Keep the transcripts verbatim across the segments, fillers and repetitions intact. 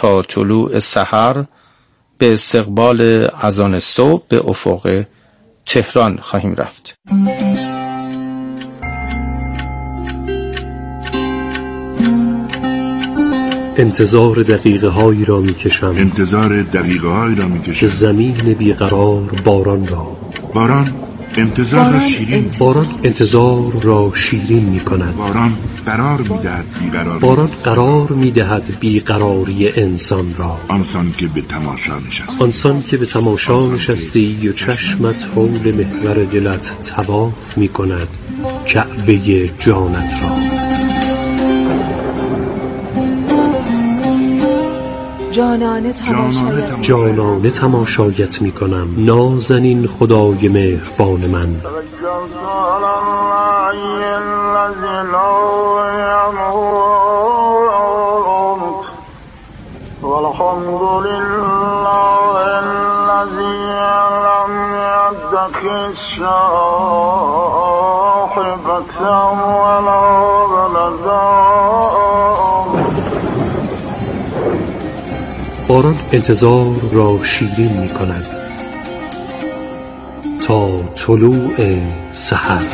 تا طلوع سحر به استقبال اذان صبح به افق تهران خواهیم رفت. انتظار دقیقه هایی را می کشم انتظار دقیقه هایی را می کشم که زمین بیقرار باران را باران انتظار باران را شیرین انتظار. باران انتظار را شیرین می کند. باران قرار می دهد بیقرار باران قرار می دهد بیقراری انسان را. آنسان که به تماشا نشسته آنسان که به تماشا نشستی و چشمت حول محور دلت طواف می کند کعبه جانت را. جانانه تماشایت جانانه تماشایت می کنم نازنین خدای مهربان من. باران انتظار را شیرین می کند تا طلوع سحر.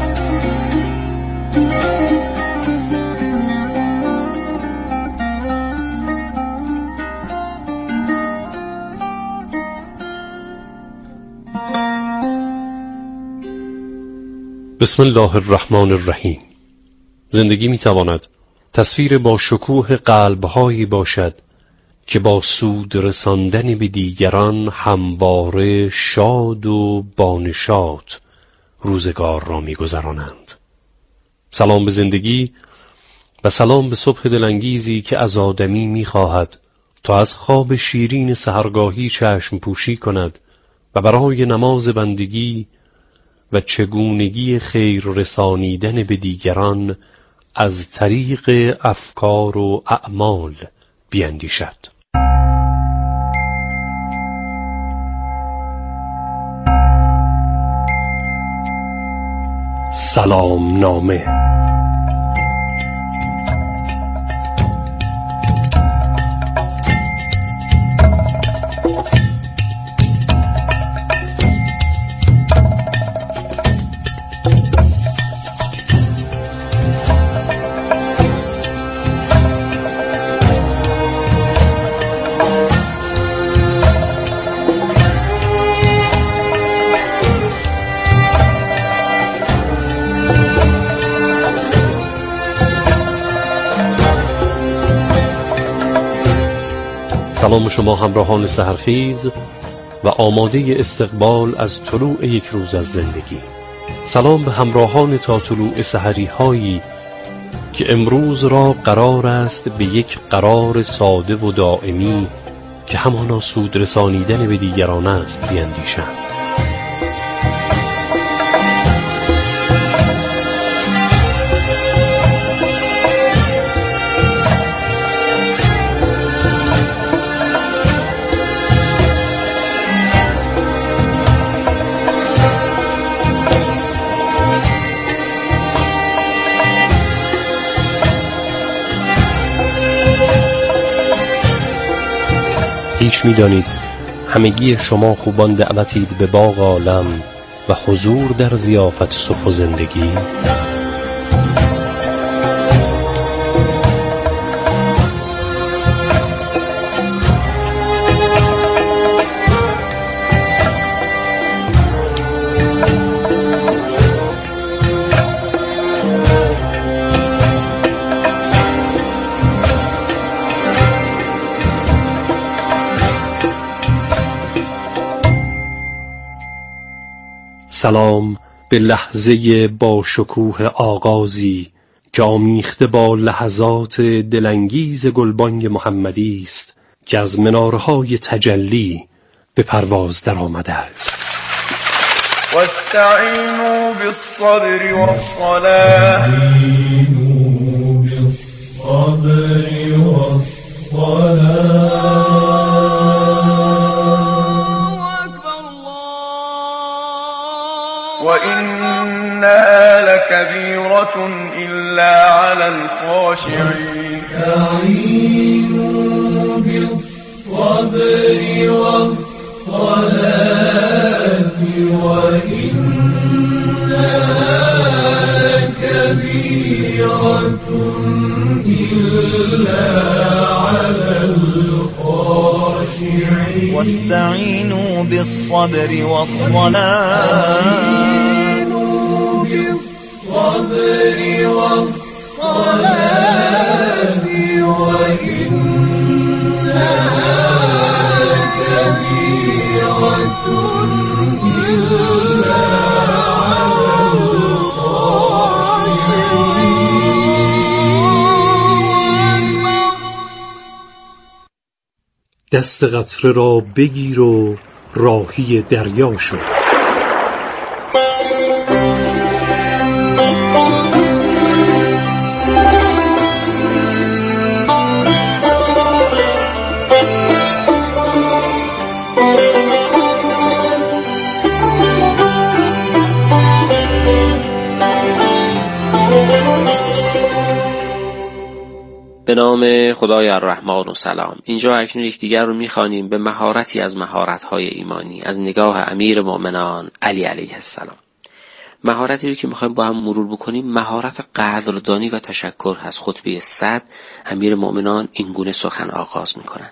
بسم الله الرحمن الرحیم. زندگی می تواند تصویر با شکوه قلب‌هایی باشد که با سود رساندن به دیگران همواره شاد و بانشاط روزگار را می‌گذرانند. سلام به زندگی و سلام به صبح دلانگیزی که از آدمی می‌خواهد تا از خواب شیرین سحرگاهی چشم پوشی کند و برای نماز بندگی و چگونگی خیر رسانیدن به دیگران از طریق افکار و اعمال بیندیشد. سلام نامه. سلام شما همراهان سحرخیز و آماده استقبال از طلوع یک روز از زندگی. سلام به همراهان تا طلوع سحری هایی که امروز را قرار است به یک قرار ساده و دائمی که همانا سود رسانیدن به دیگران است بیندیشند. هیچ می‌دانید همگی شما خوبان دعوتید به باغ عالم و حضور در ضیافت صبح و زندگی. سلام به لحظه با شکوه آغازی که آمیخته با لحظات دلانگیز گلبانگ محمدی است که از منارهای تجلی به پرواز در آمده است. واستعینوا بالصبر والصلاة بالصبر والصلاة وإنها لكبيرة إلا على الخاشعين. استعينوا بالصبر والصلاة وإنها لكبيرة إلا على الخاشعين واستعينوا بالصبر والصلاة بالصبر والصلاة وإنها لكبيرة إلا على الخاشعين. دست قطره را بگیر و راهی دریا شو. به نام خدای الرحمن و سلام. اینجا اکنون یکدیگر رو میخوانیم به مهارتی از مهارت‌های ایمانی از نگاه امیر مؤمنان علی علیه السلام. مهارتی رو که میخوایم با هم مرور بکنیم مهارت قدردانی و تشکر هست. خطبه صد امیر مؤمنان این گونه سخن آغاز میکنند: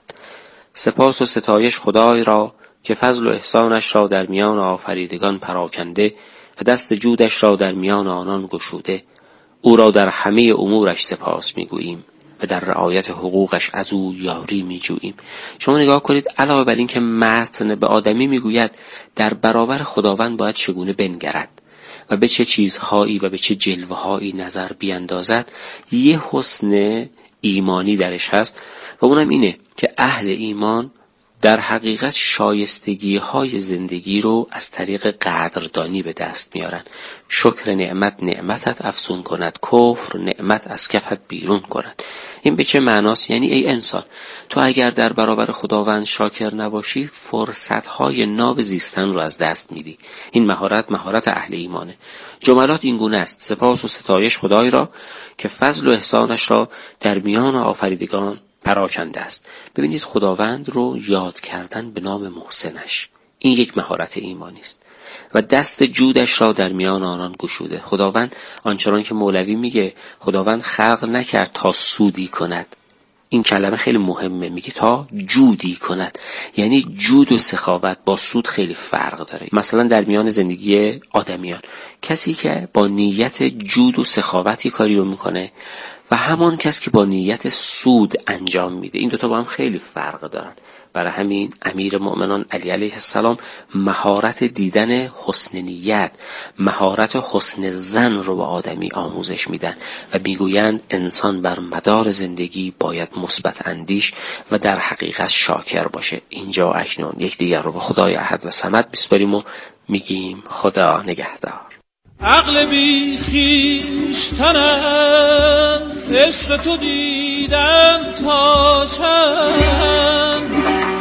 سپاس و ستایش خدای را که فضل و احسانش را در میان آفریدگان پراکنده و دست جودش را در میان آنان گشوده. او را در همه امورش سپاس میگوییم و در رعایت حقوقش از او یاری میجوییم. شما نگاه کنید، علاوه بر این که متن به آدمی میگوید در برابر خداوند باید چگونه بنگرد و به چه چیزهایی و به چه جلوه‌هایی نظر بیاندازد، یه حسن ایمانی درش هست و اونم اینه که اهل ایمان در حقیقت شایستگی های زندگی رو از طریق قدردانی به دست میارن. شکر نعمت نعمتت افزون کند، کفر نعمت از کفت بیرون کند. این به چه معناست؟ یعنی ای انسان، تو اگر در برابر خداوند شاکر نباشی فرصت های ناب زیستن رو از دست میدی. این مهارت مهارت اهل ایمانه. جملات این گونه است: سپاس و ستایش خدای را که فضل و احسانش را در میان آفریدگان پراکنده است. ببینید، خداوند رو یاد کردن به نام محسنش، این یک مهارت ایمانی است. و دست جودش را در میان آنان گشوده. خداوند آنچنان که مولوی میگه خداوند خلق نکرد تا سودی کند. این کلمه خیلی مهمه، میگه تا جودی کند. یعنی جود و سخاوت با سود خیلی فرق داره. مثلا در میان زندگی آدمیان کسی که با نیت جود و سخاوتی کاری رو میکنه و همان کس که با نیت سود انجام میده، این دوتا با هم خیلی فرق دارن. برای همین امیر مؤمنان علی علیه السلام مهارت دیدن حسن نیت، مهارت حسن ظن رو به آدمی آموزش میدن و میگویند انسان بر مدار زندگی باید مثبت اندیش و در حقیقت شاکر باشه. اینجا اکنون یکدیگر رو به خدای احد و صمد بسپاریم و میگیم خدا نگهدار. عقل بی خویشتن از عشق تو دیدن تا چند،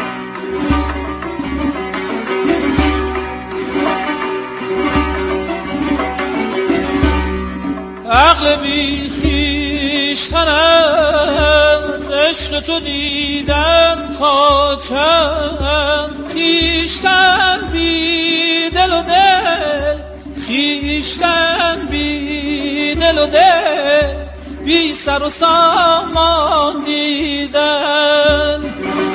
عقل بی خویشتن از عشق تو دیدن تا چند، خویشتن بی دل و دل، خویشتن بی دل و دل، بی سر و سامان دیدن.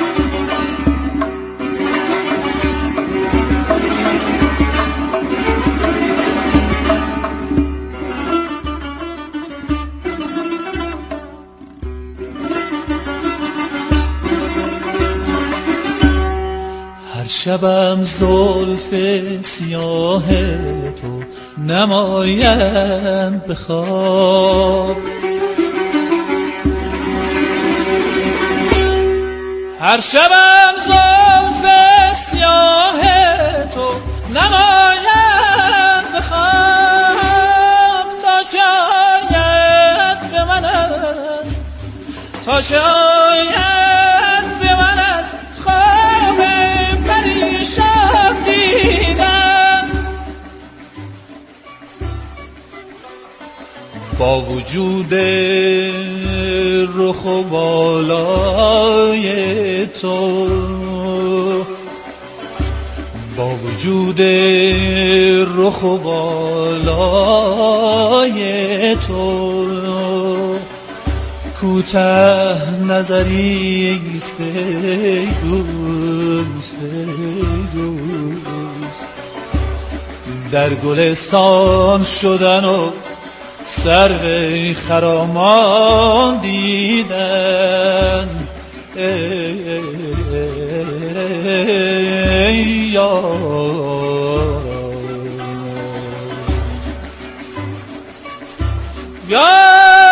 هر شبم زلف سیاه تو نمایند به خواب، هر شبم زلف سیاه تو نمایند به خواب، تا شاید به من است، تا شاید به من است خواب پریشان دیدن. با وجود رخ و بالای تو با وجود رخ و بالای تو کوته نظری است ای دوست ای دوست در گلستان شدن و سرو خرامان دیدن ای ای ای یا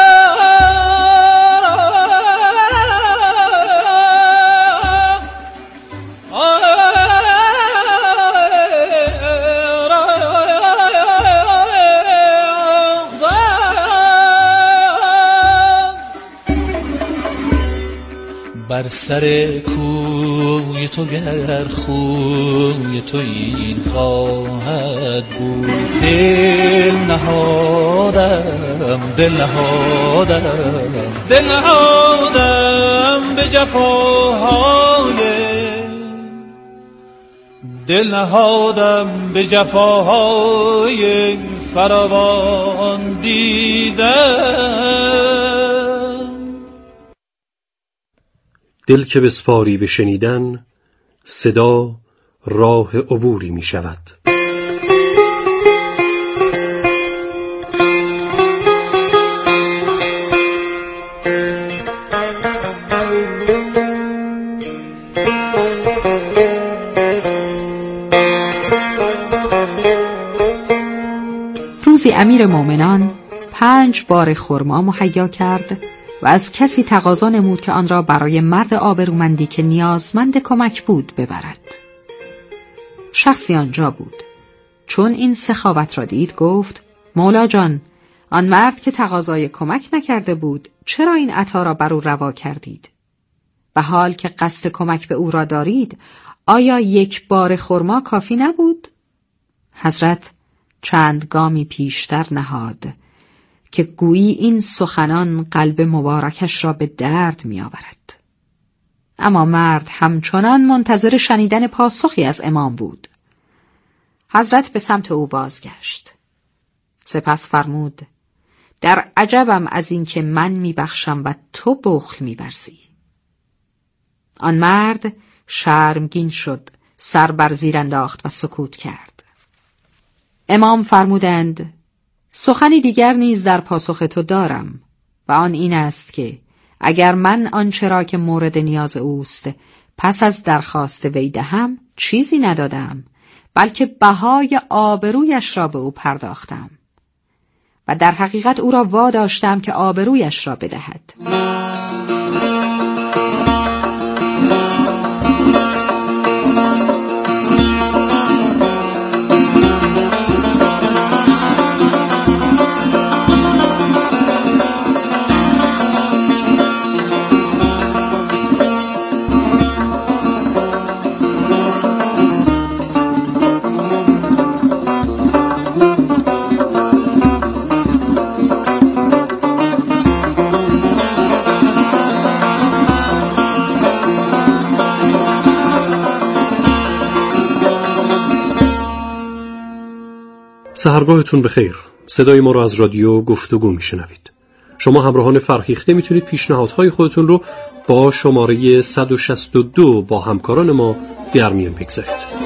بر سر کوی تو گر خوی تو این خواهد بود دل نهادم دل نهادم دل نهادم به جفاهای دل نهادم به جفاهای فراوان دیدم دل که بسپاری به شنیدن صدا راه عبوری می شود. روزی امیر مومنان پنج بار خرما مهیا کرد و از کسی تقاضا نمود که آن را برای مرد آبرومندی که نیازمند کمک بود ببرد. شخصی آنجا بود. چون این سخاوت را دید گفت: مولا جان، آن مرد که تقاضای کمک نکرده بود چرا این عطا را بر او روا کردید؟ و حال که قصد کمک به او را دارید آیا یک بار خرما کافی نبود؟ حضرت چند گامی پیشتر نهاد که گویی این سخنان قلب مبارکش را به درد می آورد. اما مرد همچنان منتظر شنیدن پاسخی از امام بود. حضرت به سمت او بازگشت. سپس فرمود: در عجبم از این که من می بخشم و تو بخل می برزی. آن مرد شرمگین شد، سر بر زیر انداخت و سکوت کرد. امام فرمودند: سخنی دیگر نیز در پاسخ تو دارم و آن این است که اگر من آنچه را که مورد نیاز اوست پس از درخواست وی دهم چیزی ندادم، بلکه بهای آبرویش را به او پرداختم و در حقیقت او را واداشتم که آبرویش را بدهد. سحرگاهتون بخیر. صدای ما رو از رادیو گفتگو میشنوید. شما همراهان فرهیخته میتونید پیشنهادهای خودتون رو با شماره صد و شصت و دو با همکاران ما در میان بگذارید.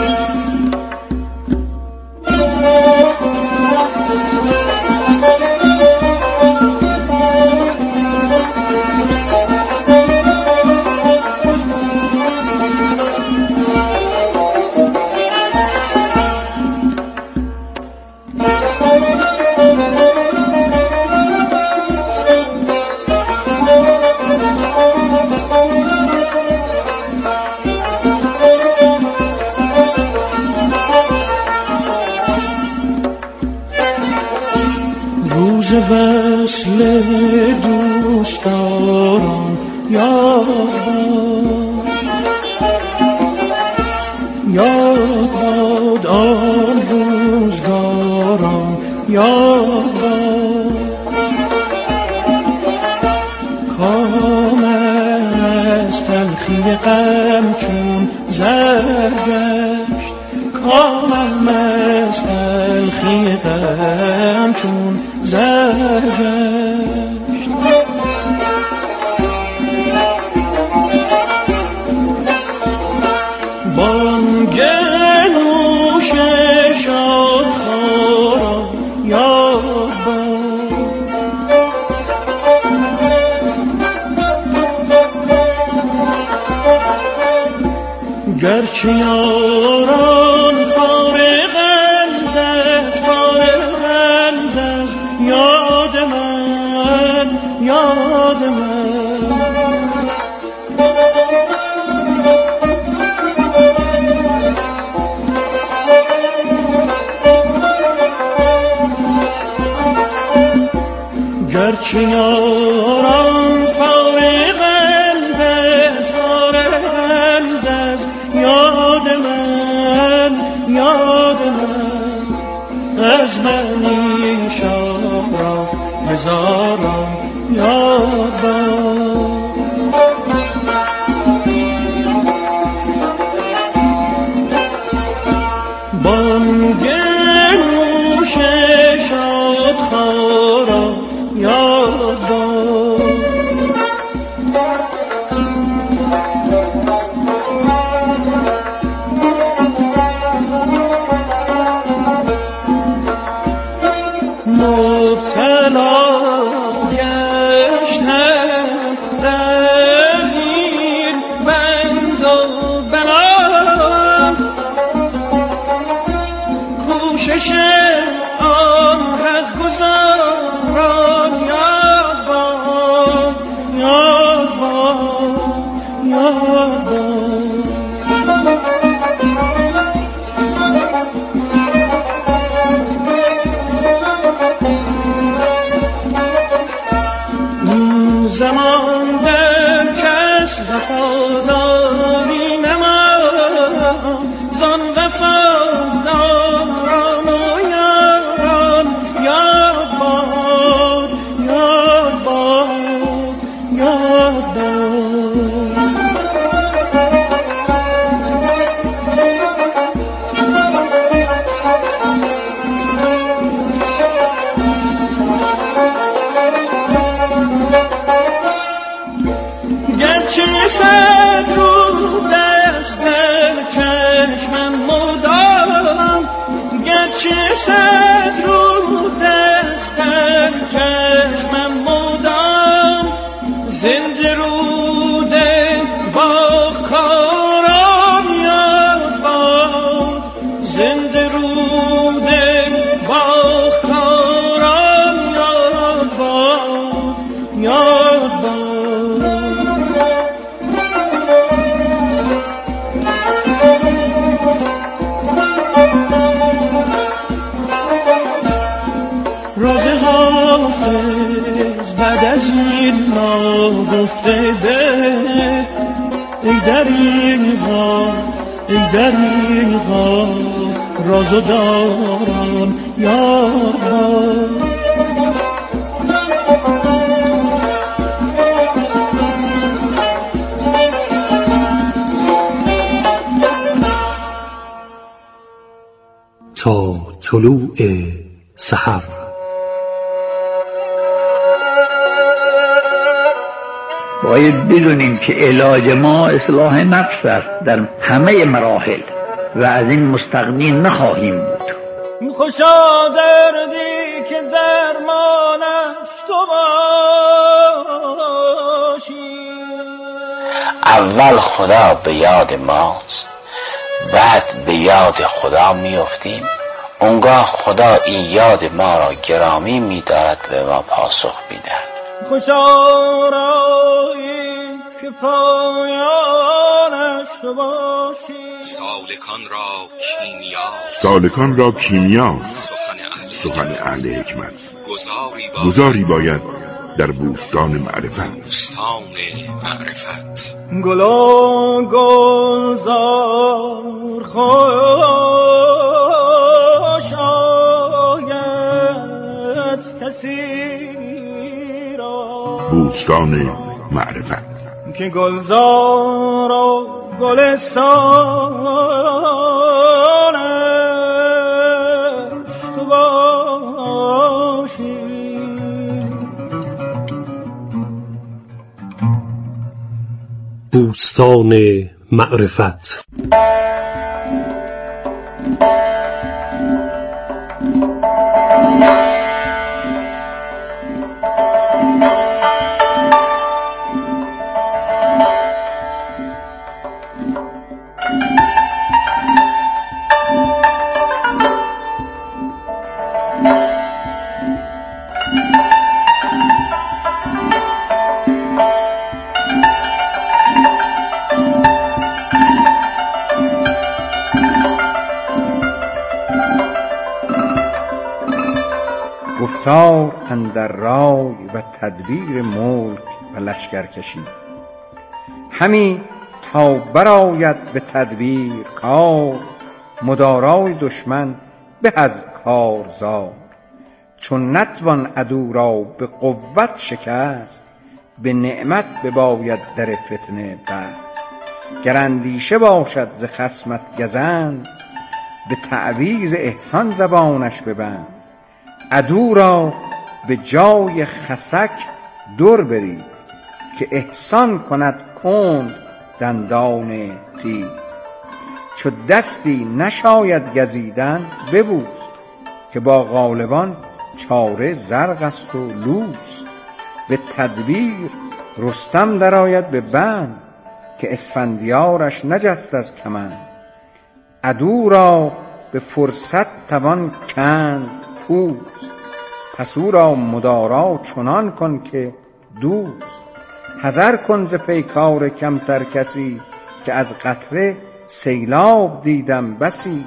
روز وصل دوستان یاد یاد باد آن روزگاران یاد کام از تلخی غم چون زرگشت، کامم از تلخی غم چون زرگشت. بانگ نوش شادخوارا یاد باد، گرچه یاران فارغند از فارغند از یاد من یاد من. گرچه یاران فارغند از فارغند از یاد من یاد من، از من ایشان را هزاران یاد باد. بانگ نوش شادخوارا یاد باد. مبتلا گشتم در این بند و بلا، کوشش آن رهگذاران یاد باد یاد باد یاد باد. اون زمان در کس وفاداری نماند، زان وفاداران و یاران یاد باد یاد باد یاد باد. گرچه صد رو دست در چشمم مدام، گرچه صد رو دست در چشمم مدام، زنده روده با کارم یاد باد، زنده روده با کارم یاد باد یاد باد. راز حافظ بعد از این ناگفته ده، ای در این غار ای در این غار راز و داران یاد باد. تا طلوع سحر. باید بدونیم که علاج ما اصلاح نفس است در همه مراحل و از این مستغنی نخواهیم بود. خوشا دردی که درمانش تو باشی. اول خدا به یاد ماست، بعد به یاد خدا میافتیم. اونگاه خدا این یاد ما را گرامی می‌دارد و به ما پاسخ می‌دهد. خوشا رایی که پایانش تو باشی. سالکان را کیمیاست، سالکان را کیمیاست سخن اهل حکمت. گذاری باید در بوستان معرفت. بوستان معرفت. گلا گلزار خوش آید کسی را. بوستان معرفت. که گلزار و گلستانش تو باشی. بوستان معرفت. گفتار اندر رای و تدبیر ملک و لشکرکشی، همی تا برآید به تدبیر کار، مدارای دشمن به از کارزار. چون نتوان عدو را به قوت شکست، به نعمت بباید در فتنه بست. گر اندیشه باشد ز خصمت گزند، به تعویذ احسان زبانش ببند. عدو را به جای خسک در بریز، که احسان کند کند دندان تیز. چو دستی نشاید گزیدن ببوس، که با غالبان چاره زرق است و لوس. به تدبیر رستم درآید به بند، که اسفندیارش نجست از کمند. عدو را به فرصت توان کند پوست، پس او را مدارا چنان کن که دوست. حذر کن ز پیکار کمتر کسی، که از قطره سیلاب دیدم بسی.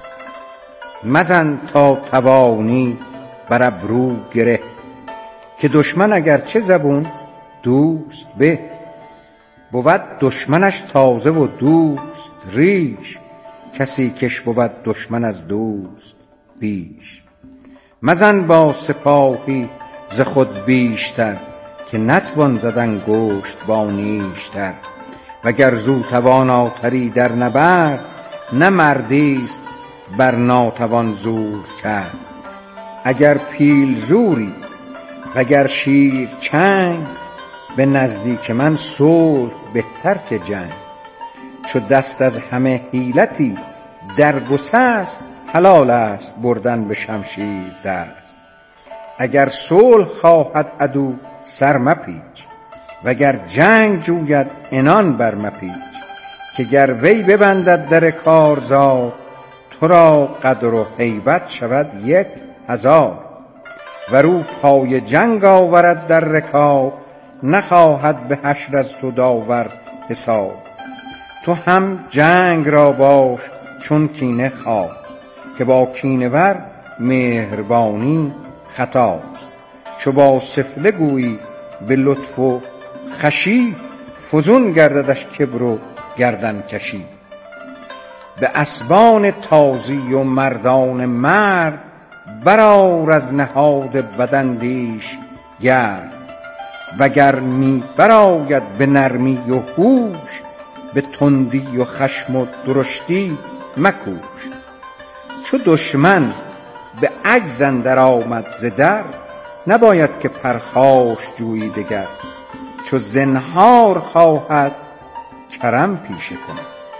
مزن تا توانی بر ابرو گره، که دشمن اگر چه زبون دوست به. بود دشمنش تازه و دوست ریش، کسی کش بود دشمن از دوست بیش. مزن با سپاهی ز خود بیشتر، که نتوان زدن گشت با نیشتر. وگر زو تواناتری در نبرد، نه مردیست بر ناتوان زور کرد. اگر پیل زوری وگر شیر چنگ، به نزدیک من صلح بهتر که جنگ. چو دست از همه حیلتی در گسست، حلال است بردن به شمشیر دست. اگر صلح خواهد عدو سر مپیچ، وگر جنگ جوید عنان بر مپیچ. که گر وی ببندد در کارزار، تو را قدر و هیبت شود یک هزار. ورو پای جنگ آورد در رکاب، نخواهد به حشر از تو داور حساب. تو هم جنگ را باش چون کینه خواست، که با کینه ور مهربانی خطاست. چو با سفله گویی به لطف و خوشی، فزون گرددش کبر و گردن کشی. به اسبان تازی و مردان مرد، برآر از نهاد بداندیش گرد. وگر می برآید به نرمی و هوش، به تندی و خشم و درشتی مکوش. چو دشمن به عجز اندر آمد ز در، نباید که پرخاش جویی دگر. چو زنهار خواهد کرم پیشه کن،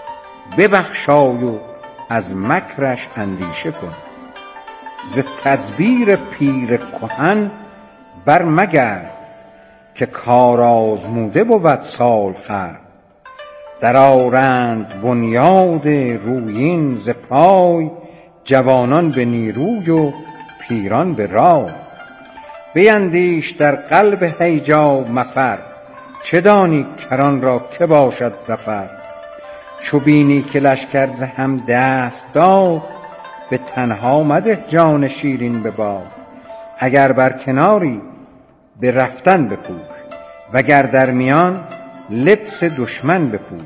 ببخشای و از مکرش اندیشه کن. ز تدبیر پیر کهن بر مگرد، که کار آزموده بود سال خورد. در آرند بنیاد رویین ز پای، جوانان به نیروی و پیران به رای. بیندیش در قلب هیجا مفر، چه دانی کران را که باشد ظفر. چو بینی که لشکر ز هم دست داد، به تنها مده جان شیرین به باد. اگر بر کناری به رفتن بکوش، وگر در میان لبس دشمن بپوش.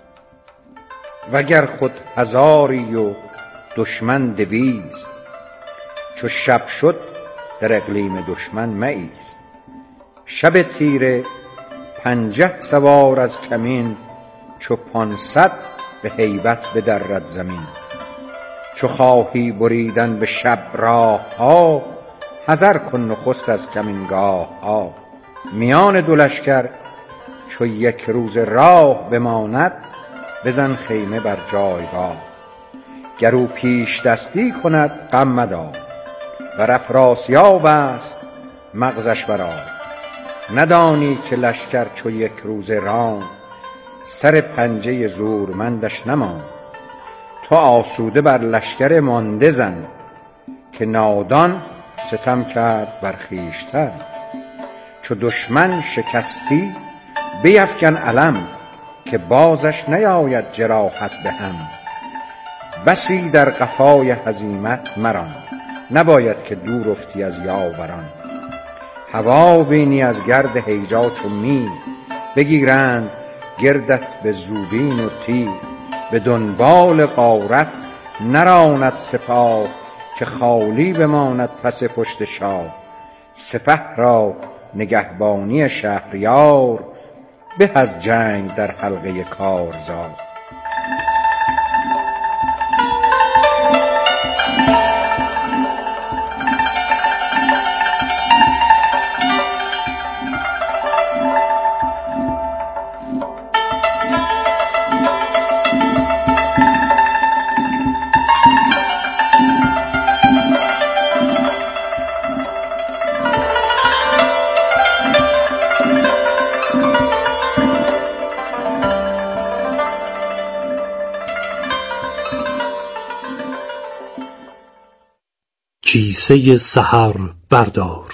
وگر خود هزاری و دشمن دویست، چو شب شد در اقلیم دشمن مایست. شب تیره پنجه سوار از کمین، چو پانصد به هیبت بدرد زمین. چو خواهی بریدن به شب راه ها، حذر کن نخست از کمینگاه ها. میان دو لشکر چو یک روز راه بماند، بزن خیمه بر جایگاه. گر او پیش دستی کند غم مدار، ور افراسیاب است مغزش برآر. ندانی که لشکر چو یک روز راند، سر پنجه زورمندش نماند. تو آسوده بر لشکر مانده زن، که نادان ستم کرد بر خویشتن. چو دشمن شکستی بیفکن علم، که بازش نیاید جراحت به هم. بسی در قفای هزیمت مران، نباید که دور افتی از یاوران. هوا بینی از گرد هیجا چو میل، بگیرند گردت به زوبین و تیر. به دنبال غارت نراند سپاه، که خالی بماند پس پشت شاه. سپه را نگهبانی شهریار، به از جنگ در حلقه کارزار. کیسه سحر بردار.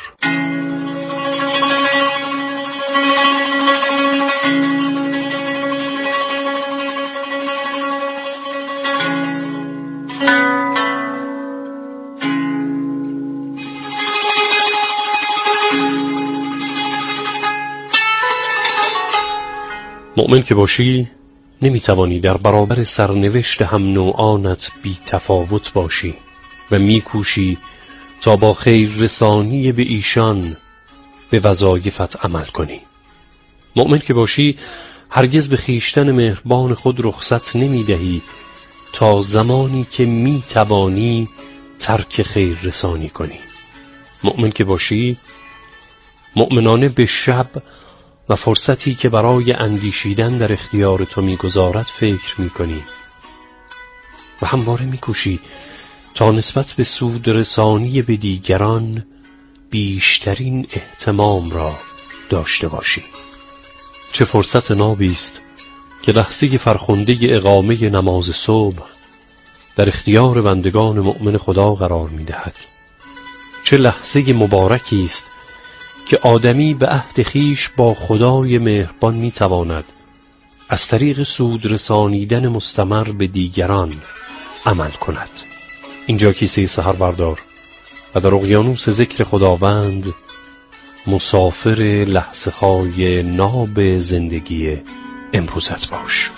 مؤمن که باشی نمیتوانی در برابر سرنوشت هم نوعانت بی تفاوت باشی و میکوشی تا با خیر رسانی به ایشان به وظایفت عمل کنی. مؤمن که باشی هرگز به خیشتن مهربان خود رخصت نمیدهی تا زمانی که میتوانی ترک خیر رسانی کنی. مؤمن که باشی مؤمنانه به شب و فرصتی که برای اندیشیدن در اختیار تو میگذارد فکر میکنی و همواره میکوشی تا نسبت به سود رسانی به دیگران بیشترین اهتمام را داشته باشی. چه فرصت نابی است که لحظه فرخنده اقامه نماز صبح در اختیار بندگان مؤمن خدا قرار می‌دهد. چه لحظه مبارکی است که آدمی به عهد خویش با خدای مهربان می‌تواند از طریق سود رسانیدن مستمر به دیگران عمل کند. اینجا کیسه سحر بردار و در اقیانوس ذکر خداوند مسافر لحظه های ناب زندگی امروزت باش.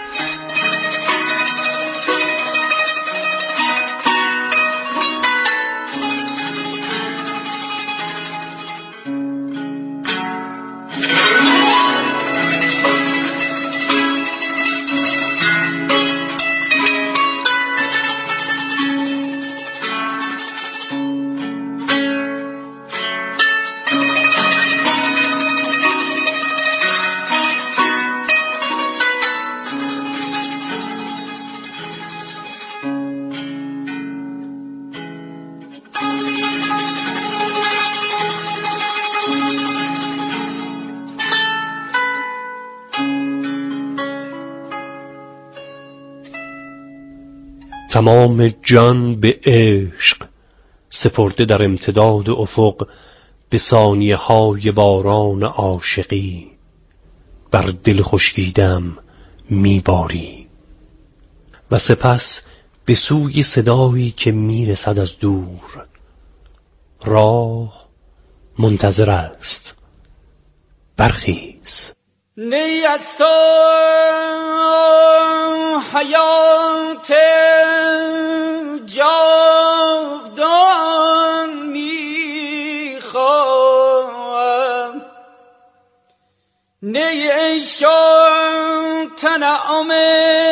تمام جان به عشق سپرده در امتداد افق، به ثانیه های باران عاشقی بر دل خشکیدم میباری و سپس به سوی صدایی که میرسد از دور. راه منتظر است، برخیز. نی از تو حیات جاودان میخواهم، نی عیش و تنعم